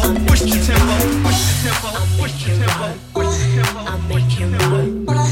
Push the tempo, push the tempo, push the tempo, push the tempo. I make him run.